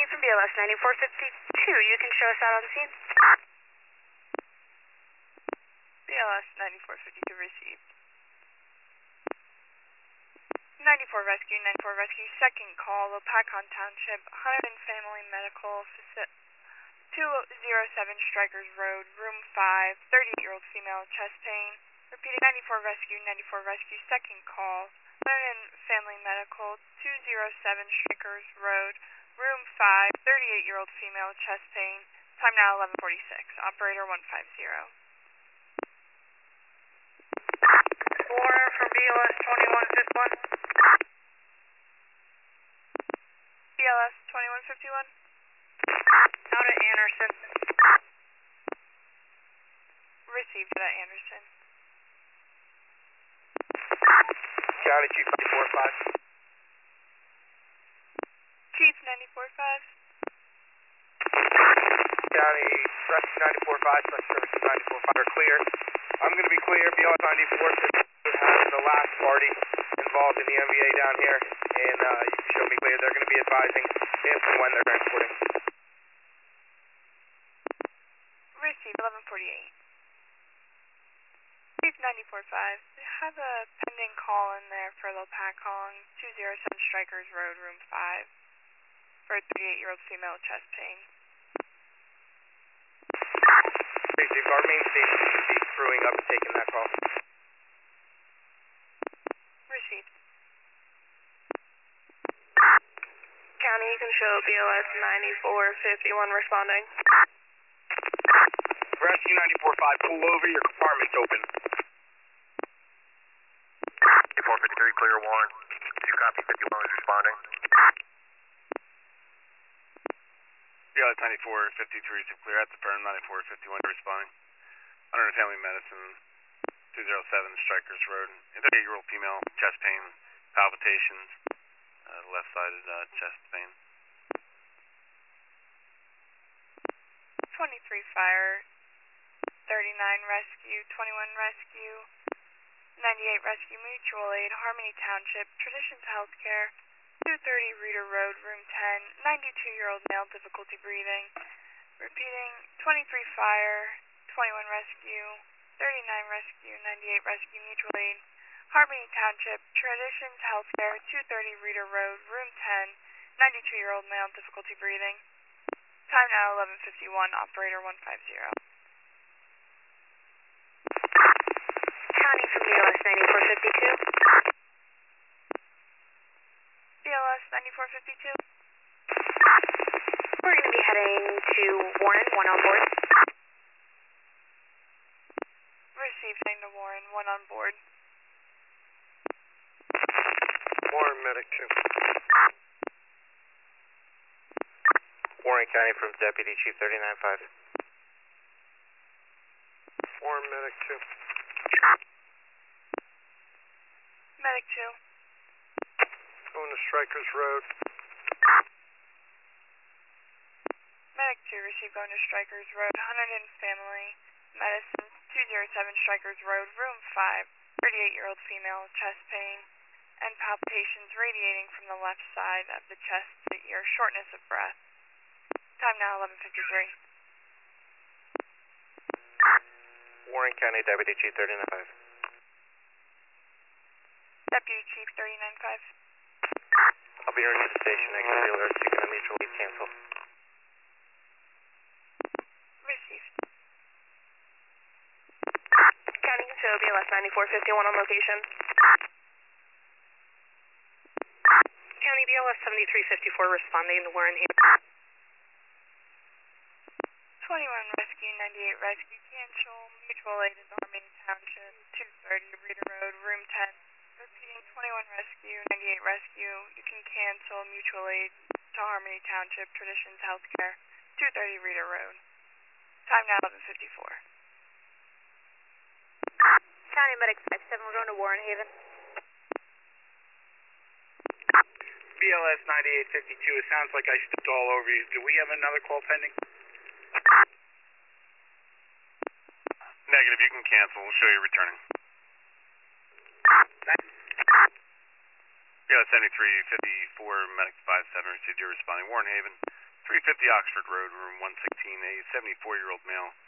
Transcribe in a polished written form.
from BLS 9452. You can show us out on scene. BLS 9452 received. 94 Rescue, 94 Rescue, second call, Lopakon Township, Huntington Family Medical, 207 Strikers Road, room 5, 38-year-old female, chest pain. Repeating, 94 Rescue, second call, Huntington Family Medical, 207 Strikers Road, room 5, 38-year-old female, chest pain. Time now 11:46. Operator 150. Warren from BLS 2151. BLS 2151. Out at Anderson. Received at Anderson. County Chief 94-5. Chief 94-5. County Rescue 94-5, Special Services 94-5 are clear. I'm going to be clear. BLS 94-52 has the last party involved in the MVA down here, and you can show me clear. They're going to be advising if and when they're transporting. Received 11:48. Chief 94-5. We have a pending call in there for Lopakon, 207 Strikers Road, room 5, for a 38-year-old female chest pain. Chief, our main station should be crewing up, taking that call. Received. County, you can show BLS 9451 responding. Rescue 94-5, pull over, your compartment's open. 9453, clear Warren. You copy 51 is responding. BLS 9453 to clear at the firm, 9451 responding. Under Family Medicine, 207 Strikers Road. 38-year-old female, chest pain, palpitations, left-sided chest pain. 23 fire, 39 rescue, 21 rescue, 98 rescue, mutual aid, Harmony Township, Traditions Healthcare, 230 Reeder Road, room 10, 92-year-old male, difficulty breathing. Repeating, 23 fire, 21 rescue, 39 rescue, 98 rescue, mutual aid, Harmony Township, Traditions Healthcare, 230 Reeder Road, room 10, 92-year-old male, difficulty breathing. Time now 11:51. Operator 150. County from BLS 9452. BLS 9452. We're going to be heading to Warren, 1 on board. Received, heading to Warren, 1 on board. Warren Medic 2. Warren County from Deputy Chief 39-5. Warren Medic 2. Medic 2. Going to Strikers Road. Medic 2, received, going to Strikers Road, Huntington Family Medicine, 207 Strikers Road, room 5, 38-year-old female, chest pain and palpitations radiating from the left side of the chest to ear, shortness of breath. Time now 11:53. Warren County Deputy Chief 39-5. Deputy Chief 39-5. I'll be hearing you at the station next to the alerts. You can mutual aid cancel. Received. County, you can show BLS 9451 on location. County, BLS 7354 responding to Warren here. 21 rescue, 98 rescue, cancel, mutual aid in Harmony Township, 230 Reeder Road, room 10. Repeating, 21 rescue, 98 rescue, you can cancel, mutual aid to Harmony Township, Traditions Healthcare, 230 Reeder Road. Time now 11:54. County Medic 57, we're going to Warren Haven. BLS 9852, it sounds like I stepped all over you. Do we have another call pending? Negative, you can cancel. We'll show you returning. BLS 7354, Medic 57, received your responding. Warren Haven, 350 Oxford Road, room 116, a 74-year-old male